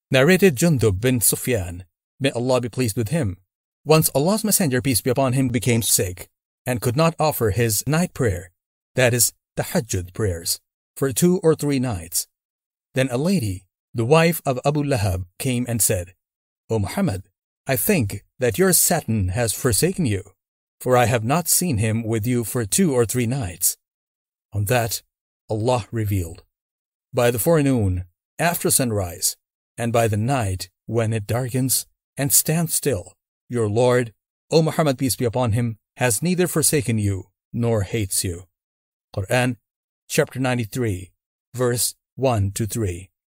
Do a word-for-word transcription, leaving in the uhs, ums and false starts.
Narrated Jundub bin Sufyan, may Allah be pleased with him. Once Allah's Messenger, peace be upon him, became sick and could not offer his night prayer, that is, tahajjud prayers, for two or three nights. Then a lady, the wife of Abu Lahab, came and said, O Muhammad, I think that your Satan has forsaken you, for I have not seen him with you for two or three nights. On that, Allah revealed, by the forenoon, after sunrise, and by the night when it darkens and stands still, your Lord, O Muhammad, peace be upon him, has neither forsaken you nor hates you. Quran, chapter ninety-three, verse one to three.